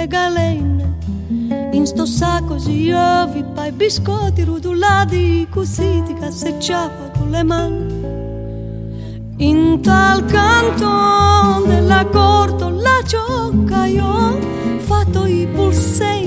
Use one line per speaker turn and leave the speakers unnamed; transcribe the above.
galene. In sto sacco si ovi, pai biscotti rotolati, così ti casseggiava con le mani. In tal canton della corte la gioca io, fatto i pulsei